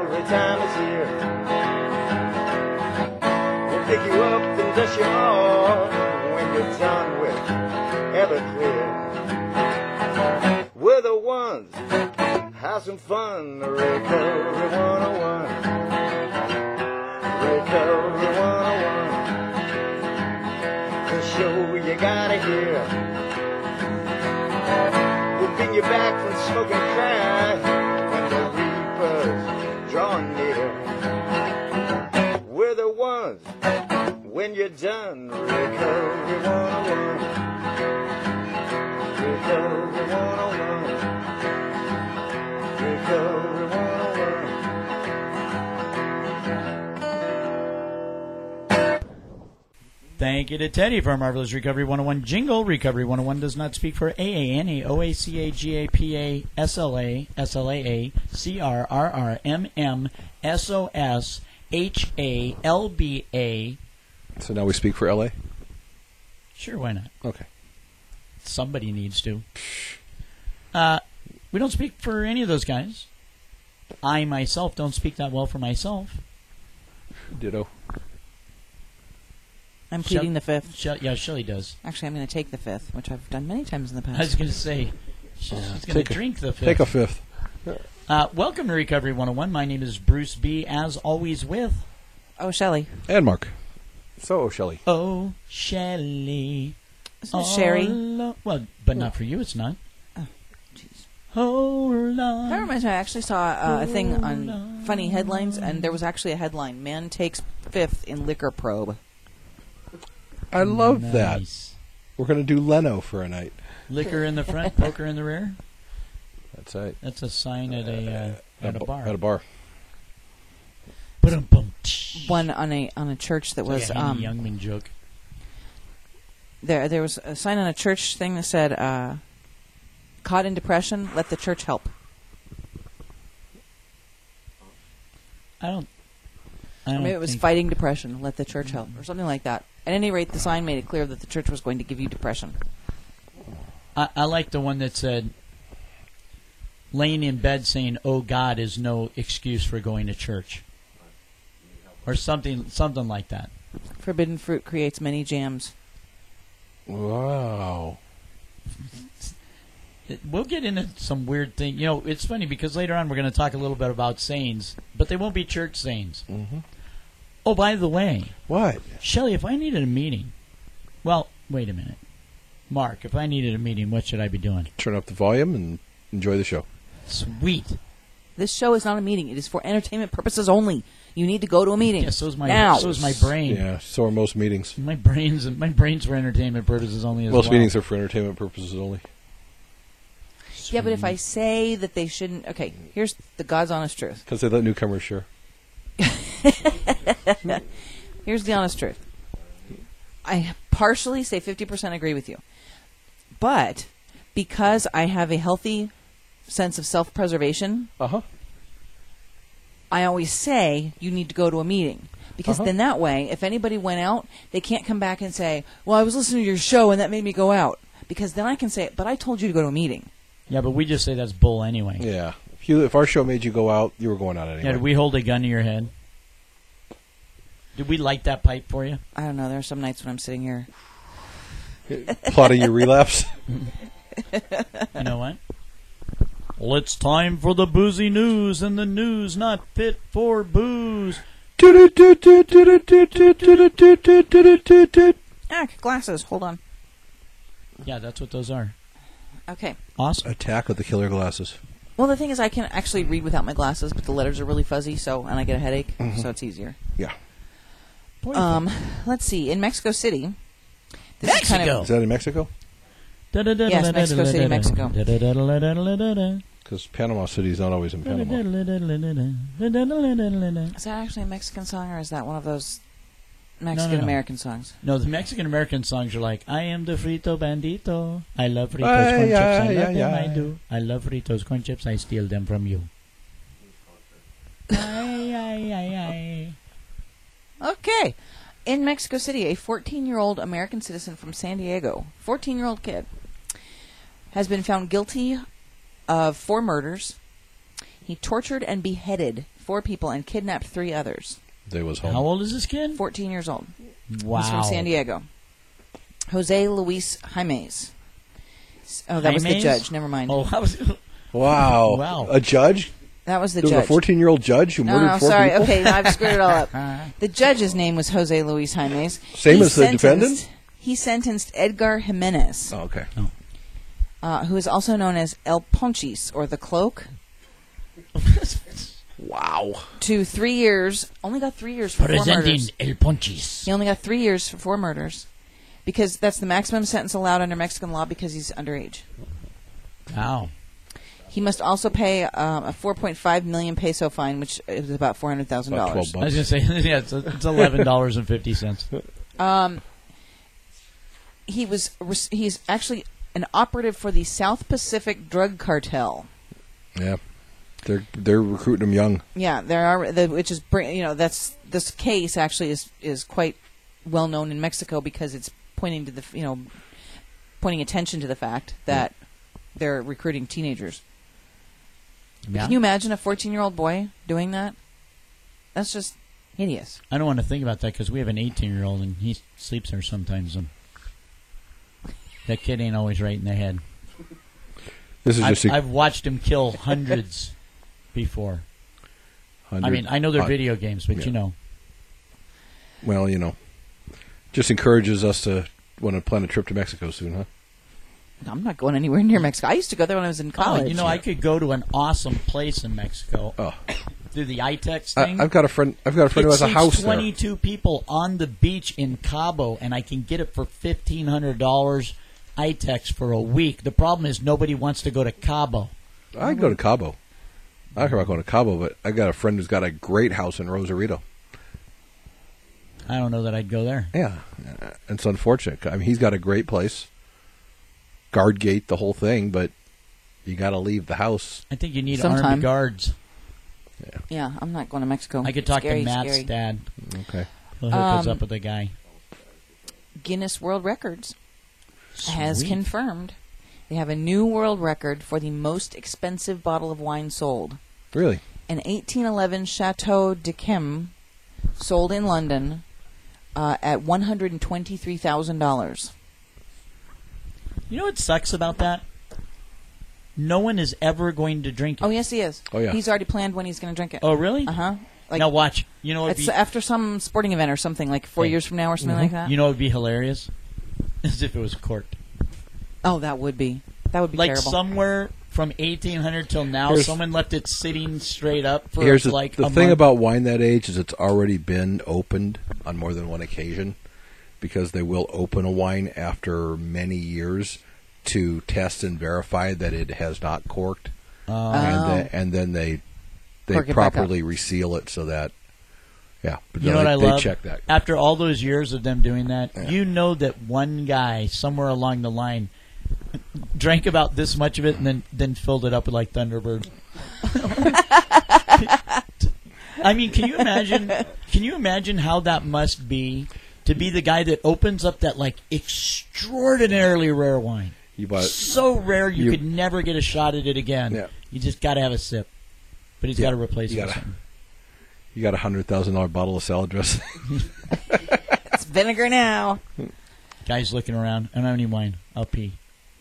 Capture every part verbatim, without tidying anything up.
every time it's here. We'll pick you up and dust you off when you're done with Everclear. We're the ones, have some fun, Recovery one oh one. Recovery one oh one. The show you gotta hear. We'll bring you back from smoking crack when the reapers draw near. We're the ones, when you're done, Recovery one oh one. Recovery one oh one. Recovery one oh one. Thank you to Teddy for our Marvelous Recovery one oh one jingle. Recovery one oh one does not speak for A A N A, O A C A, G A P A, S L A, S L A A, C R R R, M M, S O S, H A, L B A. So now we speak for L A? Sure, why not? Okay. Somebody needs to. Uh, we don't speak for any of those guys. I myself don't speak that well for myself. Ditto. I'm pleading Shell- the fifth. Shell- yeah, Shelley does. Actually, I'm going to take the fifth, which I've done many times in the past. I was going to say, she's Yeah. going Take to a- drink the fifth. Take a fifth. Uh, welcome to Recovery one oh one. My name is Bruce B. As always with... Oh, Shelley. And Mark. So, Shelley. Oh, Shelley. Isn't it Sherry? Lo- well, but not for you, it's not. Oh, jeez. Hold on. That reminds me, I actually saw uh, a thing Hold on on. Funny Headlines, and there was actually a headline, Man Takes Fifth in Liquor Probe. I love Nice. that. We're going to do Leno for a night. Liquor in the front, poker in the rear. That's right. That's a sign at a uh, at a bu- bar. At a bar. Ba-dum-bum. One on a on a church that was Like a Henny um, Youngman joke. there. There was a sign on a church thing that said, uh, "Caught in depression, let the church help." I don't. I Or don't maybe it was think- fighting depression, let the church help, or something like that. At any rate, the sign made it clear that the church was going to give you depression. I, I like the one that said, laying in bed saying, "Oh God," is no excuse for going to church, or something, something like that. Forbidden fruit creates many jams. Wow. It- We'll get into some weird thing. You know, it's funny because later on we're going to talk a little bit about sayings, but they won't be church sayings. Mm-hmm. Oh, by the way, What? Shelley, if I needed a meeting, well, wait a minute, Mark, if I needed a meeting, what should I be doing? Turn up the volume and enjoy the show. Sweet. This show is not a meeting. It is for entertainment purposes only. You need to go to a meeting. Yeah, so's my now. so's my brain. Yeah, so are most meetings. My brains my brains for entertainment purposes only as Most well. meetings are for entertainment purposes only. Yeah, but if I say that they shouldn't... Okay, here's the God's honest truth. Because they let newcomers share. Here's the honest truth. I partially, say fifty percent agree with you. But because I have a healthy sense of self-preservation, Uh-huh. I always say you need to go to a meeting. Because Uh-huh. then that way, if anybody went out, they can't come back and say, well, I was listening to your show and that made me go out. Because then I can say, but I told you to go to a meeting. Yeah, but we just say that's bull anyway. Yeah. If, you, if our show made you go out, you were going out anyway. Yeah, did we hold a gun to your head? Did we light that pipe for you? I don't know. There are some nights when I'm sitting here. Plotting your relapse? You know what? Well, it's time for the boozy news, and the news not fit for booze. Ah, glasses. Hold on. Yeah, that's what those are. Okay. Awesome. Attack with the killer glasses. Well, the thing is, I can actually read without my glasses, but the letters are really fuzzy, so and I get a headache, Mhm. so it's easier. Yeah. Um, let's see. In Mexico City, this is kind Mexico. Is that in Mexico? Yes, Mexico City, Mexico. Because Panama City is not always in Panama. Is that actually a Mexican song, or is that one of those no, no. Mexican-American songs? No, the Mexican-American songs are like, I am the frito bandito. I love Fritos Ay, corn chips. ay, I love ay, them, ay. I do. I love Fritos corn chips. I steal them from you. Ay, ay, ay, ay. Okay. In Mexico City, a fourteen-year-old American citizen from San Diego, fourteen-year-old kid, has been found guilty of four murders. he tortured and beheaded four people and kidnapped three others. They was home. How old is this kid? fourteen years old. Wow. He's from San Diego. Jose Luis Jaimes. Oh, that was the Jaimes? judge. Never mind. Oh, I was. Wow. Wow. A judge? That was the There was judge. a fourteen-year-old judge who no, murdered no, four sorry. people? Okay, now I've screwed it all up. The judge's name was Jose Luis Jaimes. Same He as the sentenced- defendant? He sentenced Edgar Jimenez, Oh, okay. uh, who is also known as El Ponchis, or the Cloak, Wow. to three years. Only got three years for four Presenting murders. El Ponchis. He only got three years for four murders, because that's the maximum sentence allowed under Mexican law because he's underage. Wow. He must also pay um, a four point five million peso fine, which is about four hundred thousand About dollars. twelve I was bucks. going to say, yeah, it's, it's eleven dollars and fifty cents. Um, he was he's actually an operative for the South Pacific Drug Cartel. Yeah. They're they're recruiting them young. Yeah, there are the, which is br- you know that's this case actually is is quite well known in Mexico because it's pointing to the you know pointing attention to the fact that they're recruiting teenagers. Yeah. Can you imagine a fourteen-year-old boy doing that? That's just hideous. I don't want to think about that because we have an eighteen-year-old and he sleeps there sometimes. And that kid ain't always right in the head. This is I've, just a I've watched him kill hundreds before. hundred, I mean, I know they're uh, video games, but yeah. you know. Well, you know, just encourages us to want to plan a trip to Mexico soon, huh? I'm not going anywhere near Mexico. I used to go there when I was in Oh, college. you know, I could go to an awesome place in Mexico. Oh, Do the I TEX I, thing. I've got a friend. I've got a friend it who has a seats house there. twenty-two people on the beach in Cabo, and I can get it for fifteen hundred dollars I TEX for a week. The problem is nobody wants to go to Cabo. I'd go to Cabo. I don't care about going to Cabo, but I got a friend who's got a great house in Rosarito. I don't know that I'd go there. Yeah, it's unfortunate. I mean, he's got a great place, guard gate, the whole thing, but you got to leave the house. I think you need Sometime. armed guards. yeah, I'm not going to Mexico. I could talk Scary, to Matt's scary. dad. Okay. He'll hook us Um, up with a guy. Guinness World Records has Sweet. confirmed they have a new world record for the most expensive bottle of wine sold. Really? An eighteen eleven Chateau d'Yquem sold in London uh, at one hundred twenty-three thousand dollars. You know what sucks about that? No one is ever going to drink it. Oh, yes, he is. Oh, yeah. He's already planned when he's going to drink it. Oh, really? Uh-huh. Like, now watch. You know what? it's after some sporting event or something, like four Hey. years from now or something like that. You know what would be hilarious? As if it was corked. Oh, that would be. That would be Like terrible. somewhere from eighteen hundred till now, Here's- someone left it sitting straight up for Here's the, like the a thing month. about wine that age is it's already been opened on more than one occasion because they will open a wine after many years to test and verify that it has not corked, Oh. and, Oh. then, and then they they Cork it back up. properly reseal it so that yeah. But You know they, what I they love? check that. After all those years of them doing that, Yeah. you know that one guy somewhere along the line drank about this much of it and then, then filled it up with like Thunderbird. I mean, can you imagine? Can you imagine how that must be to be the guy that opens up that like extraordinarily rare wine? You bought So rare you, you- could never get a shot at it again. Yeah. You just got to have a sip, but he's Yeah, got to replace you it with gotta- something. you got a hundred thousand dollar bottle of salad dressing. It's vinegar now. Guy's looking around. I don't have any wine. I'll pee.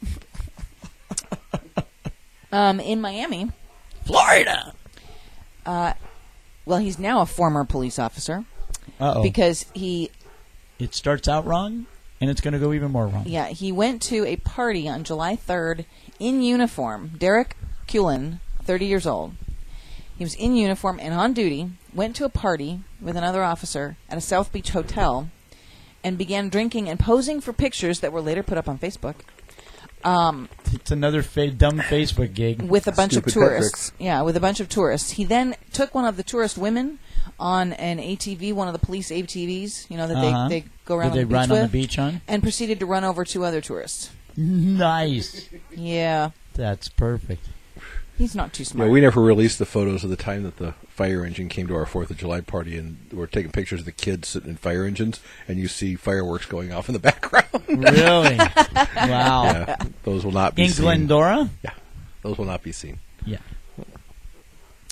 Um, in Miami, Florida. uh, well, he's now a former police officer Uh oh. because he, It starts out wrong, and it's going to go even more wrong. yeah, he went to a party on July third in uniform. Derek Cullen, thirty years old. He was in uniform and on duty, went to a party with another officer at a South Beach hotel, and began drinking and posing for pictures that were later put up on Facebook. Um, It's another fa- dumb Facebook gig. with a bunch Stupid of tourists. Yeah, with a bunch of tourists. He then took one of the tourist women on an A T V, one of the police A T Vs, you know, that Uh-huh. they, they go around That they on the run beach on the with, beach on. and proceeded to run over two other tourists. Nice. Yeah, That's perfect. he's not too Yeah, smart. we never released the photos of the time that the fire engine came to our Fourth of July party, and we're taking pictures of the kids sitting in fire engines, and you see fireworks going off in the background. Really? Wow. Yeah, those will not be In seen. Glendora? Yeah, those will not be seen. Yeah.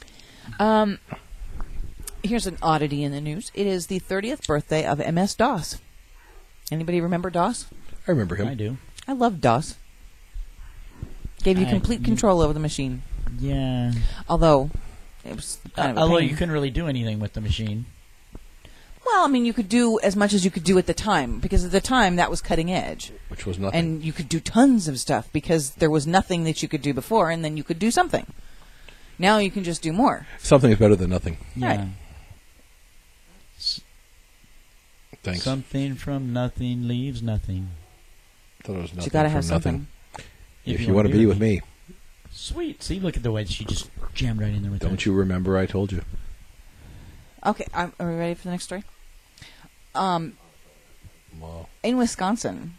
Um, here's an oddity in the news. It is the thirtieth birthday of M S DOS. Anybody remember DOS? I remember him. I do. I loved DOS. Gave you I- complete control over the machine. Yeah. Although, it was kind of a Although pain. you couldn't really do anything with the machine. Well, I mean, you could do as much as you could do at the time, because at the time that was cutting edge. Which was nothing. And you could do tons of stuff because there was nothing that you could do before, and then you could do something. Now you can just do more. Something is better than nothing. Yeah. Right. Thanks. Something from nothing leaves nothing. Thought it was But nothing you got to from have nothing. something. If, you want to be with me, Sweet. See, look at the way she just jammed right in there with that. don't you remember I told you? Okay, um, are we ready for the next story? Um, Well, in Wisconsin,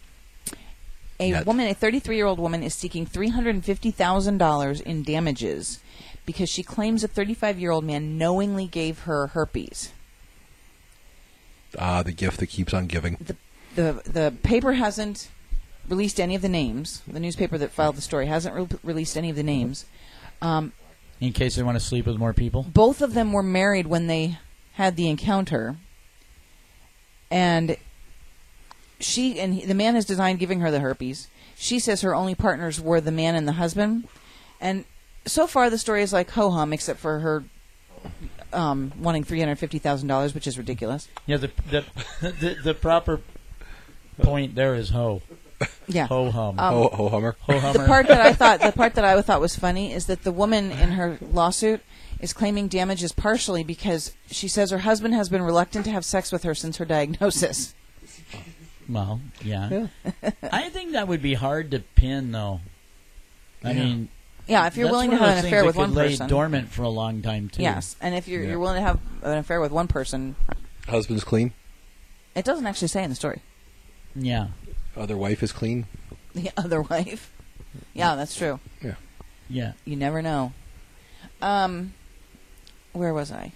a Yet. woman, a thirty-three-year-old woman, is seeking three hundred fifty thousand dollars in damages because she claims a thirty-five-year-old man knowingly gave her herpes. ah, the gift that keeps on giving. The, the, the paper hasn't released any of the names. The newspaper that filed the story hasn't re- released any of the names. Um, In case they want to sleep with more people. both of them were married when they had the encounter, and she and he, the man has denied giving her the herpes. She says her only partners were the man and the husband, and so far the story is like ho hum, except for her um, wanting three hundred fifty thousand dollars, which is ridiculous. Yeah, the the, the the proper point there is ho. Yeah. Ho hum. Um, Ho, ho hummer. ho hummer. The part that I thought the part that I thought was funny is that the woman in her lawsuit is claiming damages partially because she says her husband has been reluctant to have sex with her since her diagnosis. Well, yeah. I think that would be hard to pin, though. I Yeah. mean, Yeah, if you're that's willing one to of have those an things affair that with could one lay person, dormant for a long time too. yes, and if you're Yeah. you're willing to have an affair with one person, Husband's clean. it doesn't actually say in the story. Yeah. Other wife is clean. The other wife. Yeah, that's true. Yeah. Yeah. You never know. Um, where was I?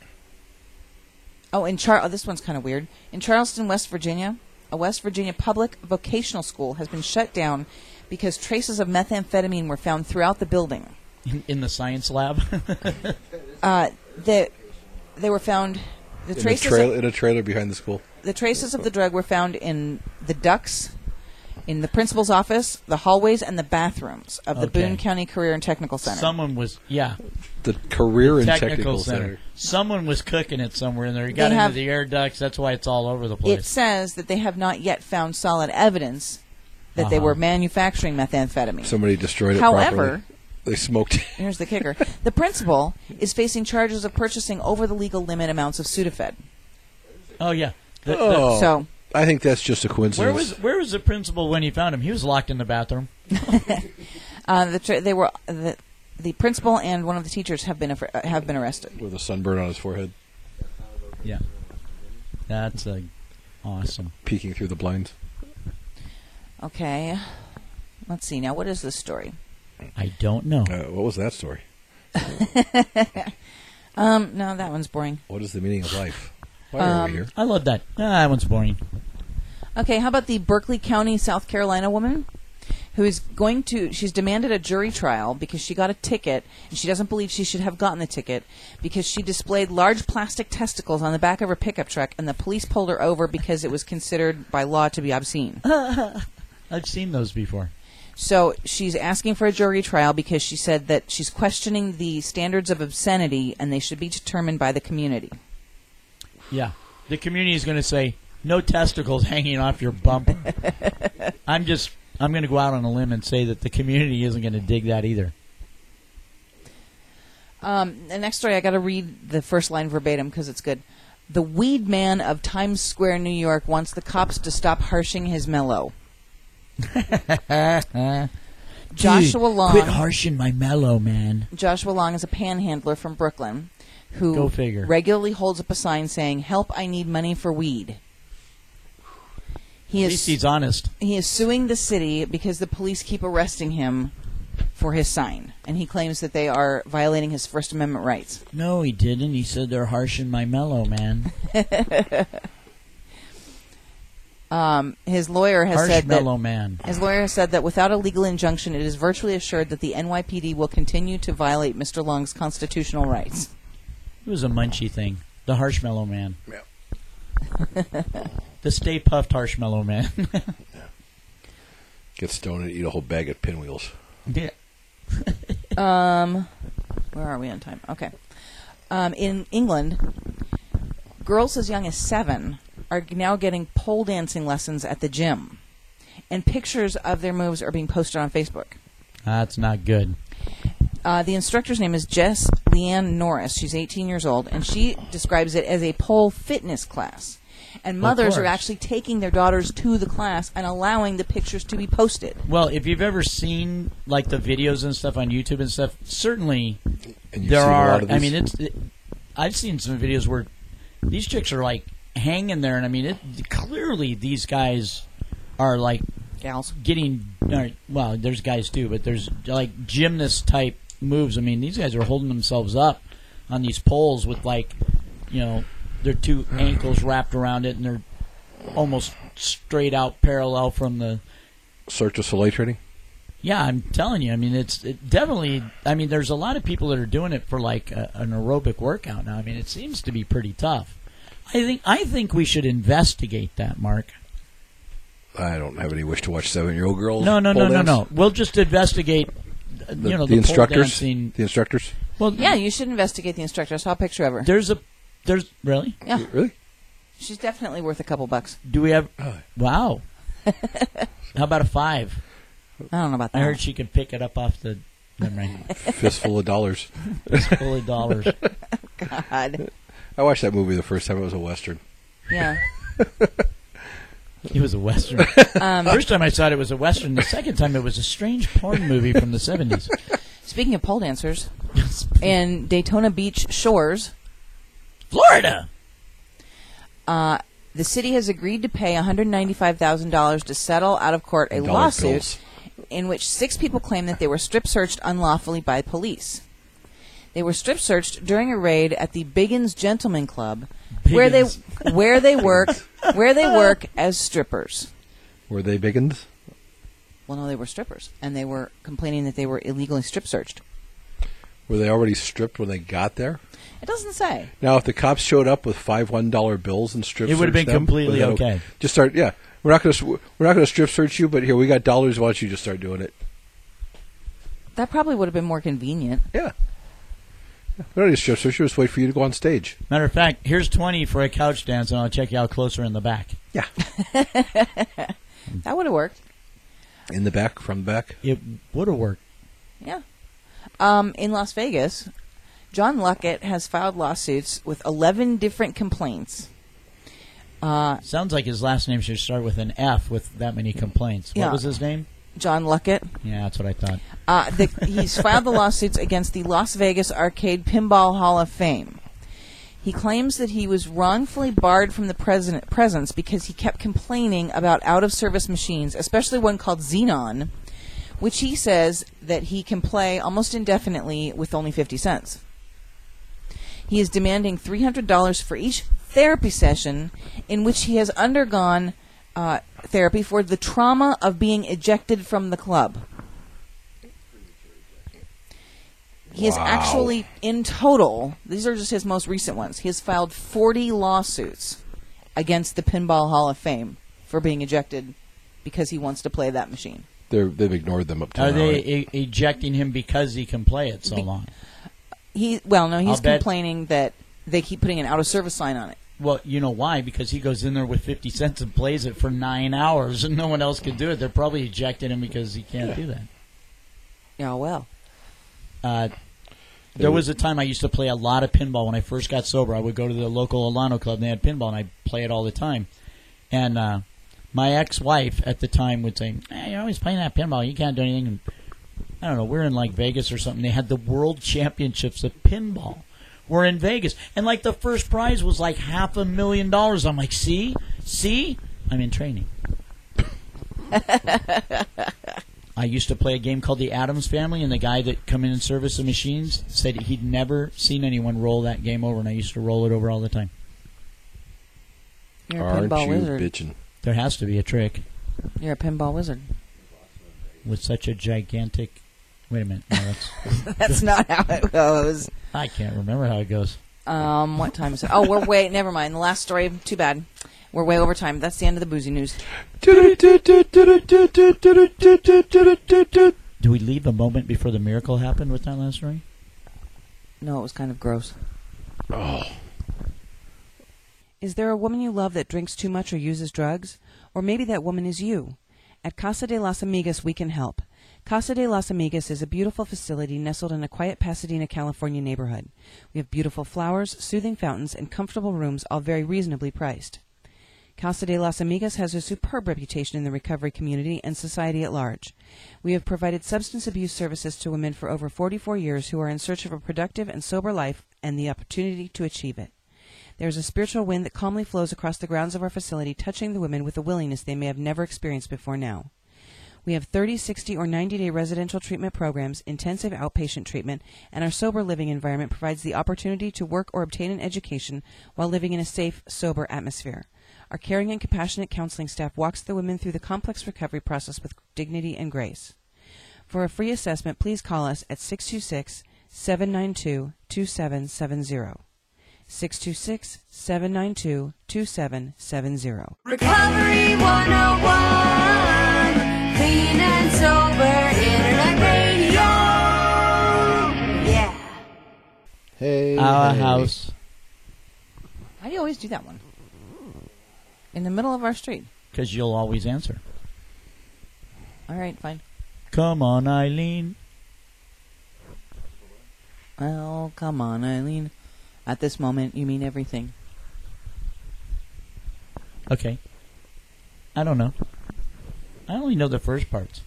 Oh, in Char. Oh, this one's kind of weird. In Charleston, West Virginia, a West Virginia public vocational school has been shut down because traces of methamphetamine were found throughout the building. In, in the science lab. Uh, the, they were found. The In a, traces. trail, of, in a trailer behind the school. the traces of the drug were found in the ducts, in the principal's office, the hallways, and the bathrooms of the Okay. Boone County Career and Technical Center. Someone was, yeah, The Career and technical, Technical, center. Center. Someone was cooking it somewhere in there. He got They into have- the air ducts. That's why it's all over the place. It says that they have not yet found solid evidence that they Uh-huh. were manufacturing methamphetamine. Somebody destroyed it However, properly. They smoked. here's the kicker. The principal is facing charges of purchasing over the legal limit amounts of Sudafed. oh yeah. The- the- Oh, So, I think that's just a coincidence. where was where was the principal when he found him? He was locked in the bathroom. uh, the tra- they were the, the principal and one of the teachers have been affr- uh, have been arrested. With a sunburn on his forehead, Yeah. That's uh, awesome. peeking through the blinds. Okay. Let's see now. What is this story? I don't know. Uh, what was that story? Um, no, that one's boring. What is the meaning of life? Why are Um, we here? I love that. Ah, that one's boring. Okay, how about the Berkeley County, South Carolina woman who is going to, she's demanded a jury trial because she got a ticket and she doesn't believe she should have gotten the ticket because she displayed large plastic testicles on the back of her pickup truck and the police pulled her over because it was considered by law to be obscene. I've seen those before. So she's asking for a jury trial because she said that she's questioning the standards of obscenity and they should be determined by the community. Yeah. The community is going to say, no testicles hanging off your bump. I'm just, I'm going to go out on a limb and say that the community isn't going to dig that either. Um, the next story, I got to read the first line verbatim because it's good. The weed man of Times Square, New York, wants the cops to stop harshing his mellow. Joshua Dude, Long. quit harshing my mellow, man. Joshua Long is a panhandler from Brooklyn who Go figure. regularly holds up a sign saying, "Help! I need money for weed." He At is least he's honest. he is suing the city because the police keep arresting him for his sign, and he claims that they are violating his First Amendment rights. No, he didn't. He said they're harshing my mellow, man. Um, his lawyer has Harsh said that mellow man. his lawyer has said that without a legal injunction, it is virtually assured that the N Y P D will continue to violate Mister Long's constitutional rights. It was a munchy thing. The Marshmallow Man. Yeah. The Stay Puffed Marshmallow Man. Get stoned and eat a whole bag of pinwheels. Yeah. Um, where are we on time? Okay. Um, in England, girls as young as seven are now getting pole dancing lessons at the gym, and pictures of their moves are being posted on Facebook. That's not good. Uh, the instructor's name is Jess Leanne Norris. She's eighteen years old, and she describes it as a pole fitness class. And mothers are course. actually taking their daughters to the class and allowing the pictures to be posted. Well, if you've ever seen like the videos and stuff on YouTube and stuff, certainly And you've there seen a are. lot of I these? mean, it's. It, I've seen some videos where these chicks are like hanging there, and I mean, it, clearly these guys are like Gals. getting. Or, well, there's guys too, but there's like gymnast type moves. I mean, these guys are holding themselves up on these poles with like, you know, their two ankles wrapped around it, and they're almost straight out parallel from the. Cirque du Soleil training? Yeah, I'm telling you. I mean, it's it definitely. I mean, there's a lot of people that are doing it for like a, an aerobic workout now. I mean, it seems to be pretty tough. I think I think we should investigate that, Mark. I don't have any wish to watch seven-year-old girls. No, no, pole no, no, dance. no. We'll just investigate. uh, The, you know, the, the, instructors. pole dancing. The instructors. Well, Yeah, you should investigate the instructor. I saw a picture of her. There's a. There's really. Yeah, Really? she's definitely worth a couple bucks. Do we have? Oh. Wow. How about a five? I don't know about that. I heard she could pick it up off the. Never mind. Fistful of dollars. Full of dollars. God. I watched that movie the first time it was a Western. Yeah. It was a Western. Um, First time I saw it, it was a Western. The second time, it was a strange porn movie from the seventies. Speaking of pole dancers, in Daytona Beach shores, Florida! uh, the city has agreed to pay one hundred ninety-five thousand dollars to settle out of court a Dollar lawsuit bills. in which six people claim that they were strip searched unlawfully by police. They were strip searched during a raid at the Biggins Gentleman Club, where they Biggins. where they work where they work as strippers. Were they biggins? Well, no, they were strippers, and they were complaining that they were illegally strip searched. Were they already stripped when they got there? It doesn't say. Now, if the cops showed up with five one dollar bills and strip, It would have searched been them, completely would that- okay. Just start. Yeah, we're not going to we're not going to strip search you, but here we got dollars. Why don't you just start doing it? That probably would have been more convenient. Yeah. yeah. We don't need to strip search you. Just wait for you to go on stage. Matter of fact, here's twenty for a couch dance, and I'll check you out closer in the back. Yeah. That would have worked. In the back, from the back. It would have worked. Yeah. Um, in Las Vegas, John Luckett has filed lawsuits with eleven different complaints. Uh, Sounds like his last name should start with an F with that many complaints. What Yeah. was his name? John Luckett. Yeah, that's what I thought. Uh, the, he's filed the lawsuits against the Las Vegas Arcade Pinball Hall of Fame. He claims that he was wrongfully barred from the president, presence because he kept complaining about out-of-service machines, especially one called Xenon, which he says that he can play almost indefinitely with only fifty cents. He is demanding three hundred dollars for each therapy session in which he has undergone uh, therapy for the trauma of being ejected from the club. He has Wow. actually, in total, these are just his most recent ones, he has filed forty lawsuits against the Pinball Hall of Fame for being ejected because he wants to play that machine. They're, they've ignored them up to Are now. they right? e- ejecting him because he can play it so Be- long? He Well, no, he's I'll bet- complaining that they keep putting an out-of-service sign on it. Well, you know why? Because he goes in there with fifty cents and plays it for nine hours, and no one else can do it. They're probably ejecting him because he can't do that. Yeah, well. Uh, there was a time I used to play a lot of pinball when I first got sober. I would go to the local Alano club, and they had pinball, and I'd play it all the time. And uh, my ex-wife at the time would say, hey, you're always playing that pinball. You can't do anything. And I don't know. We're in, like, Vegas or something. They had the World Championships of Pinball. We're in Vegas. And, like, the first prize was, like, half a million dollars. I'm like, see? See? I'm in training. I used to play a game called the Addams Family, and the guy that come in and service the machines said he'd never seen anyone roll that game over, and I used to roll it over all the time. You're a Aren't pinball you wizard. bitching? There has to be a trick You're a pinball wizard. with such a gigantic... Wait a minute. No, that's, That's not how it goes. I can't remember how it goes. Um, what time is it? Oh, we're way. Never mind. The last story. Too bad. We're way over time. That's the end of the boozy news. Do we leave a moment before the miracle happened with that last story? No, it was kind of gross. Oh. Is there a woman you love that drinks too much or uses drugs? Or maybe that woman is you. At Casa de las Amigas, we can help. Casa de las Amigas is a beautiful facility nestled in a quiet Pasadena, California neighborhood. We have beautiful flowers, soothing fountains, and comfortable rooms, all very reasonably priced. Casa de las Amigas has a superb reputation in the recovery community and society at large. We have provided substance abuse services to women for over forty-four years who are in search of a productive and sober life and the opportunity to achieve it. There is a spiritual wind that calmly flows across the grounds of our facility, touching the women with a willingness they may have never experienced before now. We have thirty, sixty, or ninety-day residential treatment programs, intensive outpatient treatment, and our sober living environment provides the opportunity to work or obtain an education while living in a safe, sober atmosphere. Our caring and compassionate counseling staff walks the women through the complex recovery process with dignity and grace. For a free assessment, please call us at six two six, seven nine two, two seven seven zero. six two six, seven nine two, two seven seven zero. Recovery one oh one, clean and sober internet radio. Yeah. Hey. Our hey. house. Why do you always do that one? In the middle of our street. Because you'll always answer. All right, fine. Come on, Eileen. Well, come on, Eileen. At this moment, you mean everything. Okay. I don't know. I only know the first parts.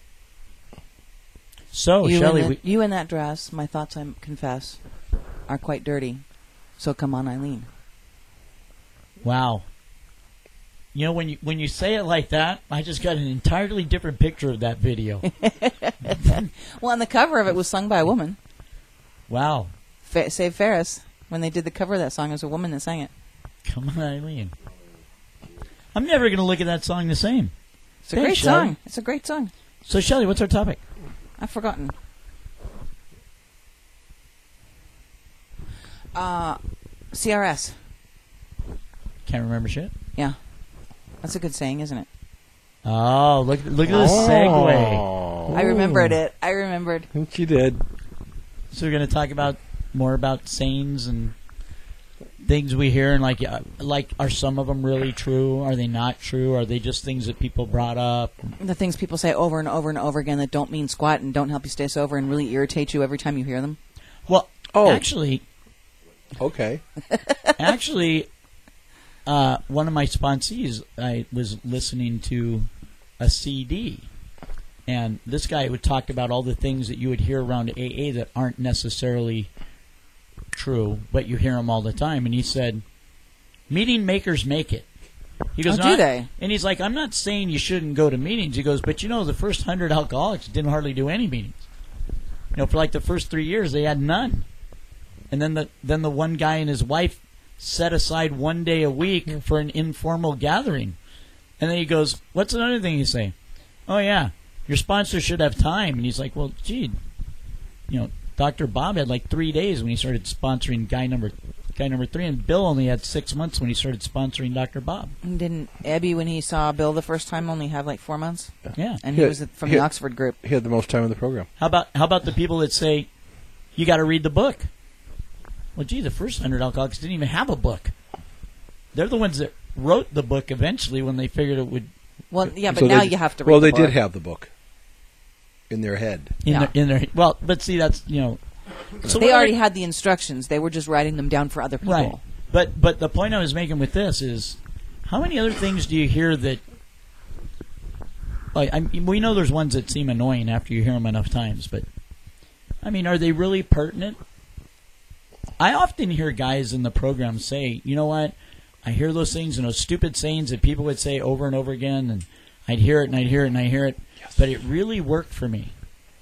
So, you, Shelley, in the, we, you in that dress, my thoughts, I confess, are quite dirty. So come on, Eileen. wow. You know, when you when you say it like that, I just got an entirely different picture of that video. Well, and the cover of it was sung by a woman. Wow. Fa- Save Ferris. When they did the cover of that song, it was a woman that sang it. Come on, Eileen. I'm never going to look at that song the same. It's a Thanks, great Shelley. song. It's a great song. So, Shelley, what's our topic? I've forgotten. Uh, C R S. Can't remember shit. Yeah. That's a good saying, isn't it? Oh, look look at the segue. I remembered it. I remembered. I think you did. So we're going to talk about more about sayings and things we hear, and like, uh, like, are some of them really true? Are they not true? Are they just things that people brought up? The things people say over and over and over again that don't mean squat and don't help you stay sober and really irritate you every time you hear them. Well, Oh. actually, Okay. actually, uh, one of my sponsees, I was listening to a C D, and this guy would talk about all the things that you would hear around A A that aren't necessarily true, but you hear them all the time. And he said, meeting makers make it. He goes, Oh, "No, do I-" they? And he's like, I'm not saying you shouldn't go to meetings. He goes, but you know, the first hundred alcoholics didn't hardly do any meetings. You know, for like the first three years, they had none. And then the then the one guy and his wife set aside one day a week for an informal gathering. And then he goes, what's another thing you say? Oh, yeah, your sponsor should have time. And he's like, well, gee, you know, Doctor Bob had like three days when he started sponsoring guy number guy number three, and Bill only had six months when he started sponsoring Doctor Bob. And didn't Abby, when he saw Bill the first time, only have like four months? Yeah. And he Yeah, was from yeah. the Oxford group. He had the most time in the program. How about how about the people that say, you got to read the book? Well, gee, the first hundred alcoholics didn't even have a book. They're the ones that wrote the book eventually when they figured it would. Well, yeah, but So now they- you have to read Well, the they book. did have the book in their head. In Yeah. their, in their well, but see, that's you know. So They what already I- had the instructions. They were just writing them down for other people. right. But but the point I was making with this is, how many other things do you hear that? Like I mean, we know there's ones that seem annoying after you hear them enough times, but I mean, are they really pertinent? I often hear guys in the program say, you know what? I hear those things and those stupid sayings that people would say over and over again, and I'd hear it and I'd hear it and I'd hear it, but it really worked for me.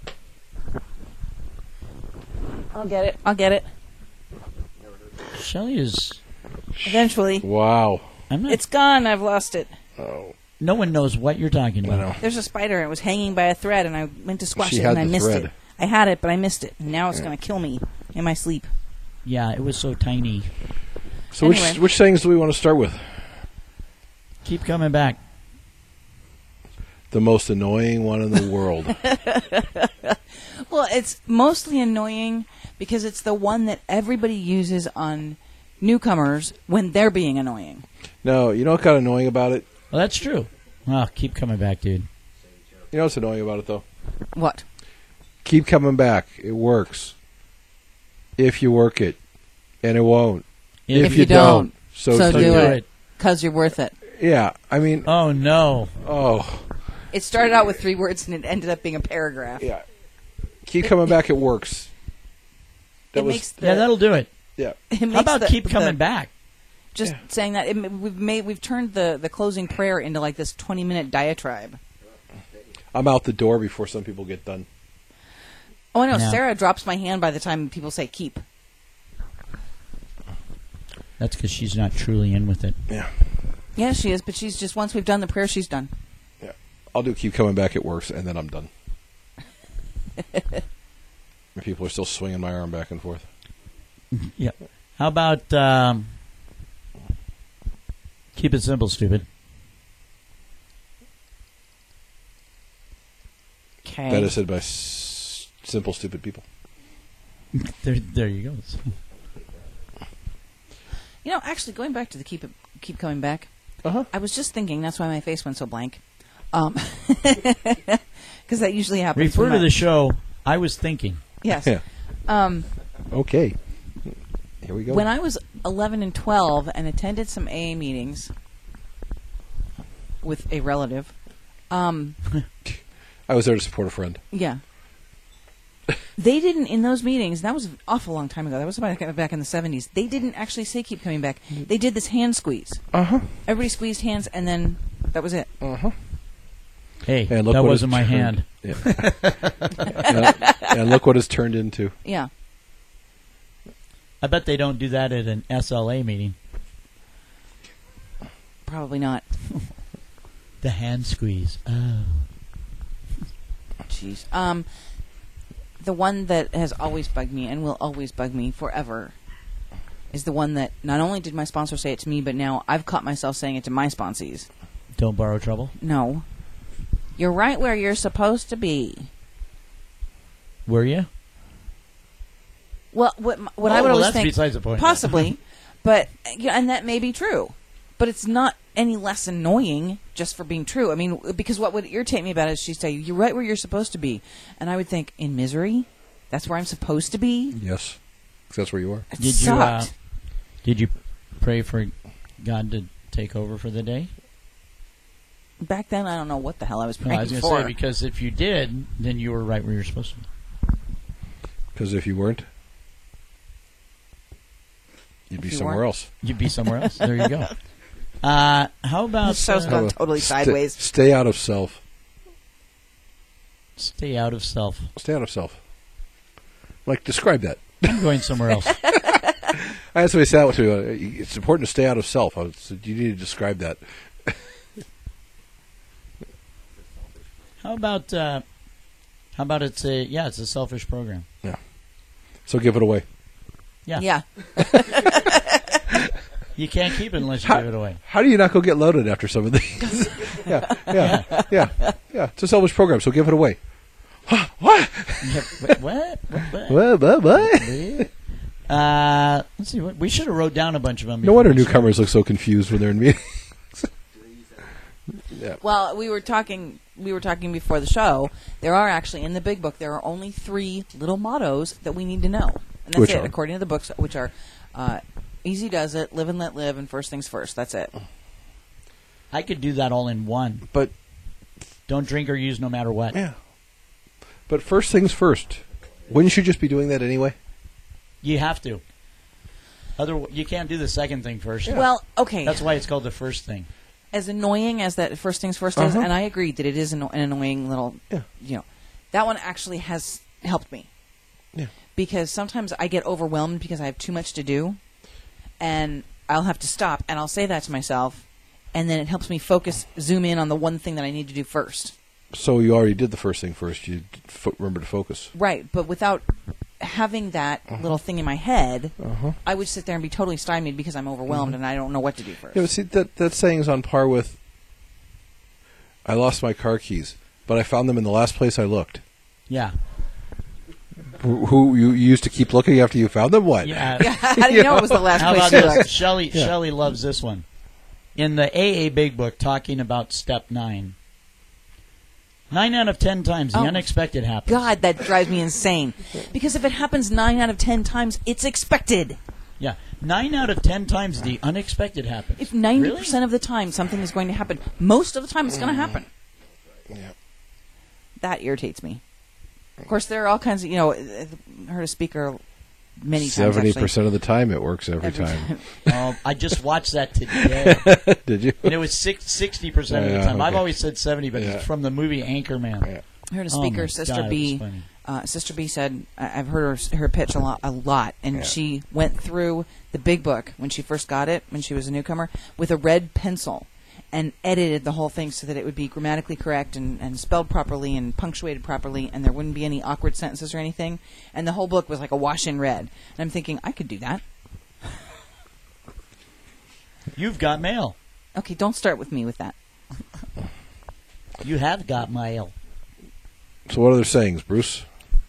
I'll get it. I'll get it. Shelley is. Eventually. Wow. I'm not. It's gone. I've lost it. Oh, no one knows what you're talking I about. know. There's a spider. It was hanging by a thread, and I went to squash She it, had and I the missed thread. it. I had it, but I missed it. And now it's going to kill me in my sleep. Yeah, it was so tiny. So Anyway. which which things do we want to start with? Keep coming back. The most annoying one in the world. Well, it's mostly annoying because it's the one that everybody uses on newcomers when they're being annoying. No, you know what kind of annoying about it? Well, that's true. Oh, keep coming back, dude. You know what's annoying about it, though? What? Keep coming back. It works. If you work it. And it won't. If you don't, So, so keep do it. it. Because you're worth it. Yeah, I mean, Oh, no. oh, It started out with three words and it ended up being a paragraph. yeah. Keep coming back. It works. That It was, makes the, Yeah, that'll do it. yeah. it makes How about the- keep coming the- back? Just Yeah. saying that it, we've made we've turned the, the closing prayer into like this twenty minute diatribe. I'm out the door before some people get done. Oh, I know. No. Sarah drops my hand by the time people say keep. That's because she's not truly in with it. Yeah. Yeah, she is, but she's just once we've done the prayer, she's done. Yeah. I'll do keep coming back. It works. And then I'm done. And people are still swinging my arm back and forth. Yeah. How about um, keep it simple, stupid? Okay. That is said by s- simple, stupid people. There, there you go. You know, actually, going back to the keep it, keep coming back, Uh-huh. I was just thinking. That's why my face went so blank. Um, because that usually happens. Refer when to my- the show. I was thinking. Yes. Yeah. Um, Okay. Here we go. when I was eleven and twelve and attended some A A meetings with a relative, um, I was there to support a friend. yeah, they didn't in those meetings. That was an awful long time ago. That was about back in the seventies. They didn't actually say "keep coming back." They did this hand squeeze. Uh-huh. Everybody squeezed hands, and then that was it. Uh-huh. Hey, And look that what wasn't it's my turned- hand. Yeah. and, and look what it's turned into. Yeah. I bet they don't do that at an S L A meeting. Probably not. The hand squeeze. Oh. Jeez. Um, the one that has always bugged me and will always bug me forever is the one that not only did my sponsor say it to me, but now I've caught myself saying it to my sponsees. Don't borrow trouble. No. You're right where you're supposed to be. Were you? Well, what, m- what I Oh, would well, always that's think, besides the point. possibly, but yeah, and that may be true, but it's not any less annoying just for being true. I mean, because what would irritate me about it is she'd say, "You're right where you're supposed to be," and I would think, "In misery, that's where I'm supposed to be." Yes. 'Cause that's where you are. It Did you, uh, sucked. Did you pray for God to take over for the day? Back then, I don't know what the hell I was No, praying I was going to for. say, because if you did, then you were right where you're supposed to be. Because if you weren't, you'd be If you somewhere weren't? else. You'd be somewhere else. There you go. Uh, how about This show's uh, gone How- totally sta- sideways. Stay out of self. stay out of self? Stay out of self. Like, describe that. I'm going somewhere else. I had somebody say that to me. uh, It's important to stay out of self. I said, you need to describe that. How about uh, how about it's a yeah, it's a selfish program. So give it away. Yeah, Yeah. you can't keep it unless you How- give it away. How do you not go get loaded after some of these? yeah, yeah, yeah, yeah. It's a selfish program, so give it away. what? Yeah, what? What? What? What? What? What? Uh, let's see. What we should have wrote down a bunch of them. No wonder before we newcomers look so confused when they're in meetings. yeah. Well, we were talking. We were talking before the show. There are actually in the big book. There are only three little mottos that we need to know, and that's Which it. are? According to the books, which are uh, easy does it, live and let live, and first things first. That's it. start. I could do that all in one. But Don't drink or use no matter what. yeah. But first things first. Wouldn't you just be doing that anyway? You have to. Other, you can't do the second thing first. Well, okay. That's why it's called the first thing. As annoying as that first things first is, Uh-huh. and I agree that it is an, an annoying little, Yeah. you know, that one actually has helped me. Yeah. Because sometimes I get overwhelmed because I have too much to do, and I'll have to stop, and I'll say that to myself, and then it helps me focus, zoom in on the one thing that I need to do first. So you already did the first thing first. You fo- remember to focus. Right, but without having that little thing in my head, Uh-huh. I would sit there and be totally stymied because I'm overwhelmed and I don't know what to do first. Yeah, but see, that, that saying's on par with, I lost my car keys, but I found them in the last place I looked. Yeah. Who, who you used to keep looking after you found them? What? Yeah. Yeah, how do you know it was the last How place about you this? looked? Shelley, Yeah. Shelley loves this one. In the A A Big Book, talking about step nine. Nine out of ten times, the Oh, unexpected happens. God, that drives me insane. Because if it happens nine out of ten times, it's expected. Yeah. Nine out of ten times, the unexpected happens. If ninety Really? percent of the time something is going to happen, most of the time it's going to happen. Yeah. That irritates me. Of course, there are all kinds of, you know, I heard a speaker many times Seventy actually. percent of the time, it works every, Every time. Oh, I just watched that today. Did you? And it was six, sixty percent of the Yeah, time. I've okay. always said seventy, but Yeah. it's from the movie Anchorman. Yeah. I heard a Oh, speaker, my Sister God, it B. was funny. Uh, Sister B said, I- I've heard her, her pitch a lot, a lot, and Yeah. she went through the Big Book when she first got it, when she was a newcomer, with a red pencil, and edited the whole thing so that it would be grammatically correct and, and spelled properly and punctuated properly, and there wouldn't be any awkward sentences or anything. And the whole book was like a wash in red. And I'm thinking, I could do that. You've got mail. Okay, don't start with me with that. You have got mail. So what other sayings, Bruce?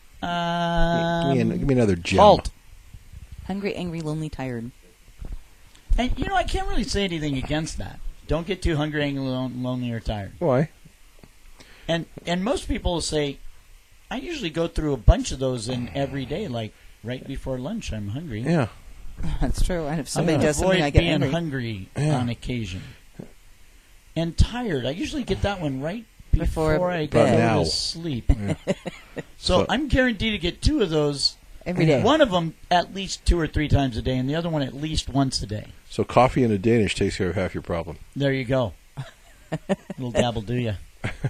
Um, give, me an- give me another gem. Halt. Hungry, angry, lonely, tired. And, you know, I can't really say anything against that. Don't get too hungry, angry, lon- lonely, or tired. Why? And and most people will say, I usually go through a bunch of those in every day, like right before lunch, I'm hungry. Yeah. That's true. And if somebody I does avoid something, I get being angry. hungry Yeah. on occasion. And tired. I usually get that one right before, Before I bed. go Now. to sleep. Yeah. So So- I'm guaranteed to get two of those. Every day. One of them at least two or three times a day, and the other one at least once a day. So coffee and a Danish takes care of half your problem. There you go. Little dabble, do ya?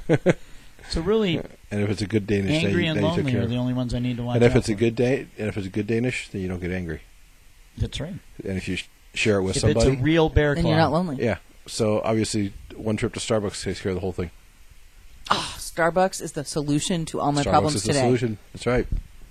So really, And if it's a good Danish, then angry you, and then you took lonely care are of the it. only ones I need to watch And if out it's a for. good day, and if it's a good Danish, then you don't get angry. That's right. And if you sh- share it with If somebody, it's a real bear Then claw, you're not lonely. yeah. So obviously, one trip to Starbucks takes care of the whole thing. Ah, Starbucks is the solution to all my Starbucks problems is the today. solution. That's right.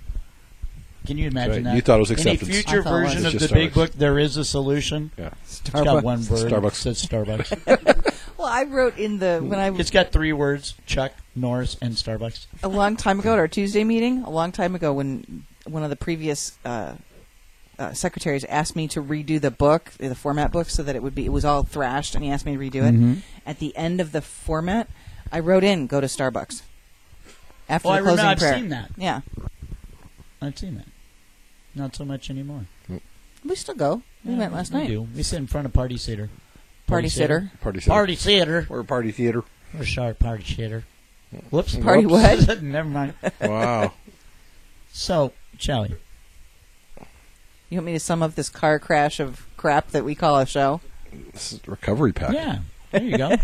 Can you imagine right. that? You thought it was In a acceptance. future I thought it was. version It's of the just Big Starbucks. Book, there is a solution. Yeah. It's got one word. Starbucks. It says Starbucks. Well, I wrote in the when I It's got three words: Chuck Norris and Starbucks. a long time ago at our Tuesday meeting, a long time ago when one of the previous uh, uh, secretaries asked me to redo the book, the format book, so that it would be it was all thrashed, and he asked me to redo it. Mhm. At the end of the format, I wrote in "Go to Starbucks" after Oh, I the closing remember. I've prayer. seen that. Yeah, I've seen that. Not so much anymore. we still go. We went last we night. do. We sit in front of Party Theater. Party sitter. Party theater. Party Theater. Or party theater. Or sharp Party Theater. Whoops. Party Whoops. what? Never mind. Wow. So, Charlie, You want me to sum up this car crash of crap that we call a show? This is a recovery pack. yeah, there you go.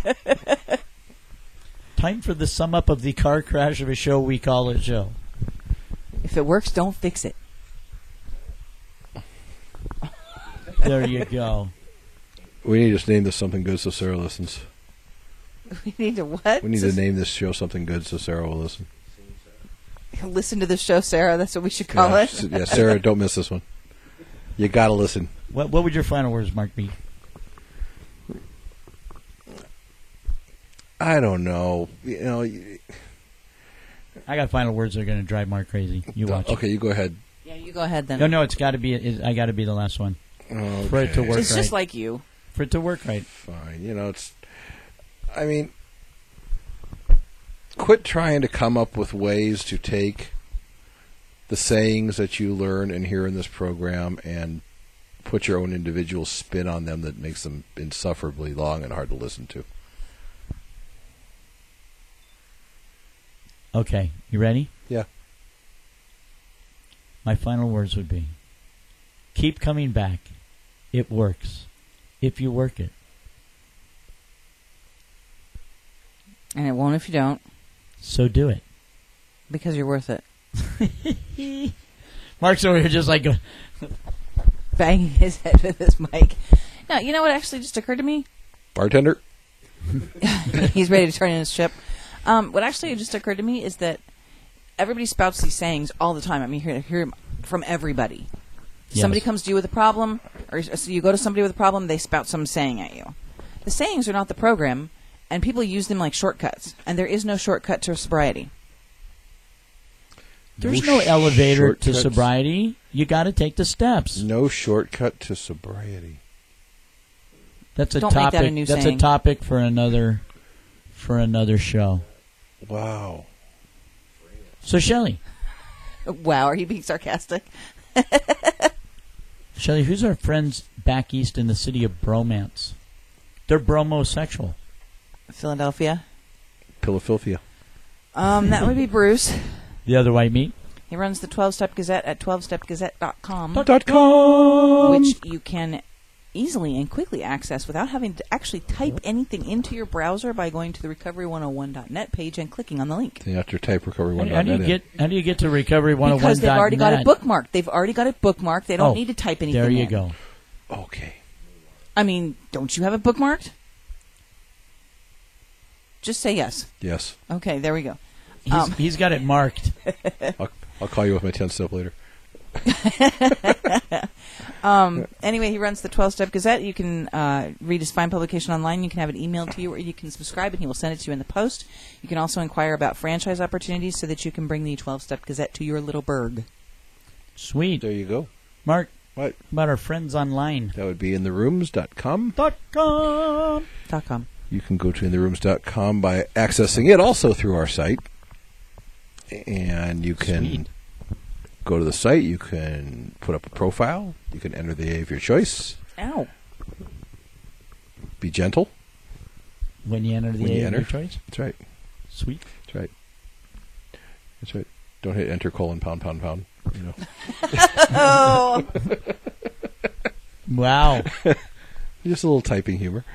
Time for the sum up of the car crash of a show we call a show. If it works, don't fix it. There you go. We need to just name this something good so Sarah listens. We need to what? We need to name this show something good so Sarah will listen. Listen to the show, Sarah. That's what we should call yeah, it. s- yeah, Sarah, don't miss this one. You got to listen. What, what would your final words, Mark, be? I don't know. You know. y- I got final words that are going to drive Mark crazy. You watch. Okay, you go ahead. Yeah, you go ahead then. No, no, it's got to be. It, I got to be the last one Okay. for it to work It's right. just like you. for it to work right. Fine. You know, it's. I mean, quit trying to come up with ways to take the sayings that you learn and hear in this program and put your own individual spin on them that makes them insufferably long and hard to listen to. Okay, you ready? Yeah. My final words would be: keep coming back. It works if you work it. And it won't if you don't, So do it. because you're worth it. Mark's over here just like, go- Banging his head with his mic. Now, you know what actually just occurred to me? Bartender? He's ready to turn in his ship. Um, what actually just occurred to me is that everybody spouts these sayings all the time. I mean, you hear, hear 'em from everybody. Yes. Somebody comes to you with a problem, or so you go to somebody with a problem, they spout some saying at you. The sayings are not the program, and people use them like shortcuts. And there is no shortcut to sobriety. There's No no elevator to shortcuts. sobriety. You got to take the steps. No shortcut to sobriety. That's a Don't make topic. that a new that's saying. a topic for another for another show. Wow. So Shelley, Wow, are you being sarcastic? Shelley, who's our friends back east in the city of Bromance? They're bromosexual. Philadelphia. Philadelphia. Um, that would be Bruce. The other white meat. He runs the twelve-Step Gazette at twelve step gazette dot com, Dot com. which you can easily and quickly access without having to actually type anything into your browser by going to the recovery one oh one dot net page and clicking on the link. Then after type recovery How, one do- how do you net. get how do you get to recovery one oh one Because they've already got it net? bookmarked. They've already got it bookmarked. They don't Oh, need to type anything There you in. go. Okay. I mean, don't you have it bookmarked? Just say yes. Yes. Okay, there we go. He's, Um, he's got it marked. I'll, I'll call you with my ten step later. Um, anyway, he runs the twelve-Step Gazette. You can uh, read his fine publication online. You can have it emailed to you, or you can subscribe, and he will send it to you in the post. You can also inquire about franchise opportunities so that you can bring the twelve-Step Gazette to your little burg. Sweet. There you go. Mark, What? about our friends online. That would be in the rooms dot com. Dot com. Dot com. You can go to in the rooms dot com by accessing it also through our site. And you can Sweet. go to the site. You can put up a profile. You can enter the A of your choice. Ow. Be gentle. When you enter the When A you of your enter. choice. That's right. Sweet. That's right. That's right. Don't hit enter colon pound pound pound. You know. Oh. Wow. Just a little typing humor.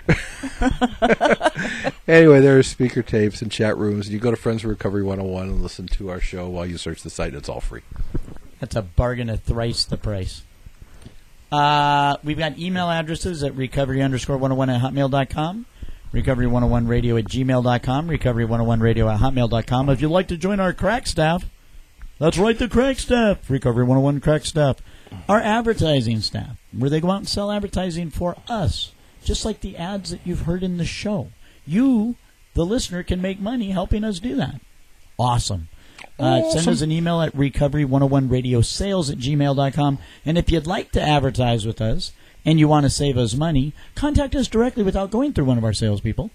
Anyway, there are speaker tapes and chat rooms. And you go to Friends of Recovery one oh one and listen to our show while you search the site. It's all free. That's a bargain at thrice the price. Uh, we've got email addresses at recovery underscore one oh one at hotmail dot com, recovery one oh one radio at gmail dot com, recovery one oh one radio at hotmail dot com. If you'd like to join our crack staff, that's right, the crack staff, recovery one oh one crack staff. Our advertising staff, where they go out and sell advertising for us, just like the ads that you've heard in the show. You, the listener, can make money helping us do that. Awesome. Uh, send us an email at recovery one oh one radio sales at gmail dot com. And if you'd like to advertise with us and you want to save us money, contact us directly without going through one of our salespeople.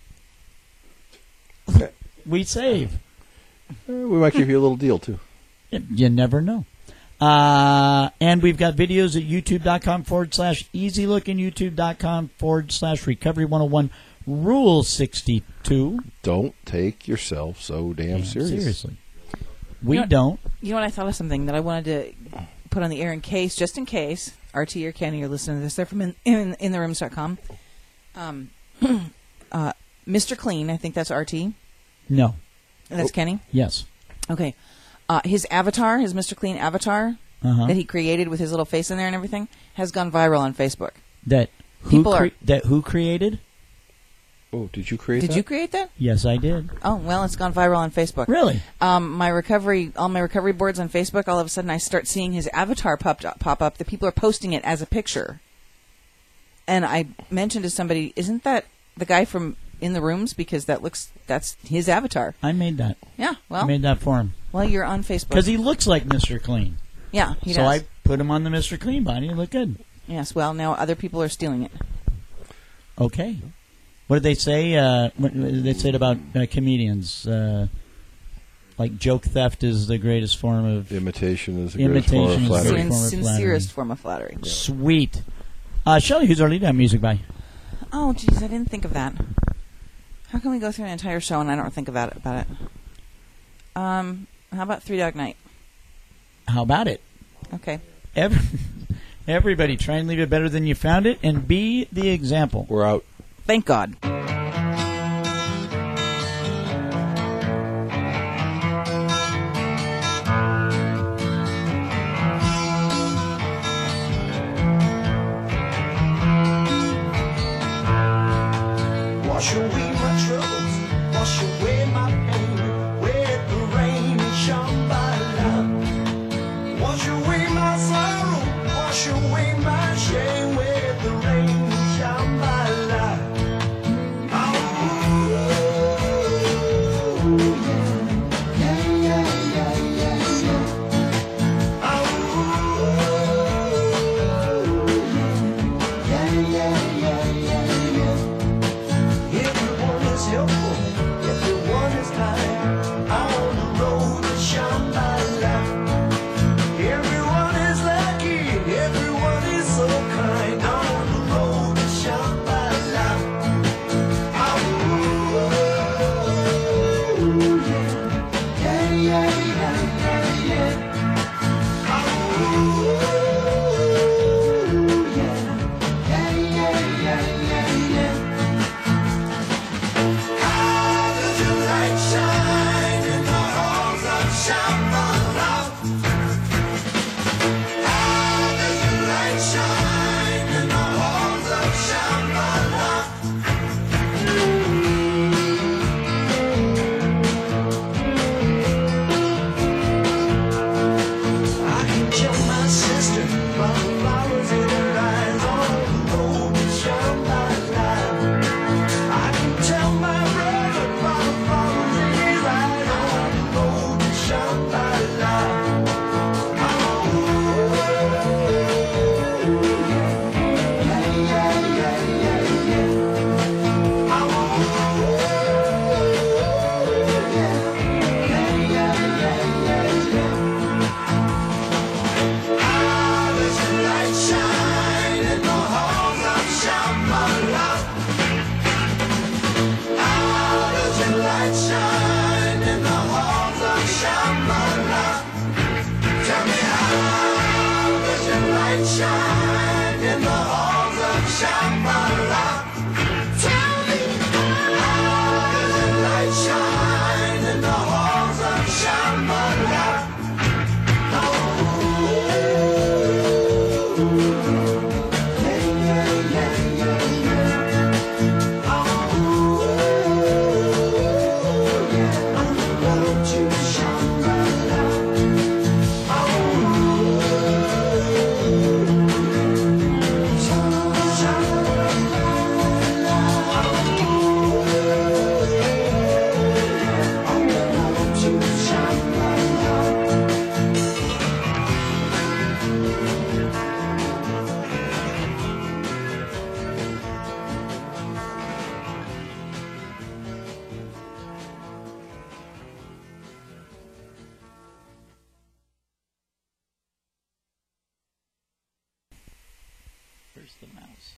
We save. Uh, we might give you a little deal, too. You never know. Uh, and we've got videos at youtube.com forward slash easy look and youtube.com forward slash recovery 101 rule sixty-two. Don't take yourself so damn Damn, serious. Seriously. We You know- don't. You know what? I thought of something that I wanted to put on the air in case, just in case, R T or Kenny are listening to this. They're from in, in, in the rooms dot com. Um, uh, Mister Clean, I think that's R T. No. And that's Kenny? Yes. Okay. Uh, his avatar, his Mister Clean avatar Uh-huh. that he created with his little face in there and everything, has gone viral on Facebook. That who People are- cre- that who created? Oh, did you create Did that? you create that? Yes, I did. Oh, well, it's gone viral on Facebook. Really? Um, my recovery, all my recovery boards on Facebook, all of a sudden I start seeing his avatar pop up, pop up. The people are posting it as a picture. And I mentioned to somebody, isn't that the guy from In the Rooms? Because that looks, that's his avatar. I made that. Yeah, I well, made that for him well, you're on Facebook. because he looks like Mister Clean. yeah, he so does. I put him on the Mister Clean body. It looked good. Yes, well, now other people are stealing it. Okay. What did they say? Uh, what did they say about uh, comedians? Uh, like joke theft is the greatest form of Imitation is the Imitation greatest form of is the flattery. greatest form of Sin- flattery. sincerest form of flattery. Sweet. Uh, Shelley, who's our lead on music by? Oh, geez, I didn't think of that. How can we go through an entire show and I don't think about it? About it? Um, how about Three Dog Night? How about it? Okay. Every, everybody, try and leave it better than you found it, and be the example. We're out. Thank God. Wash away my troubles, wash away my pain, wet the rain and shambhala. Wash away Where's the mouse?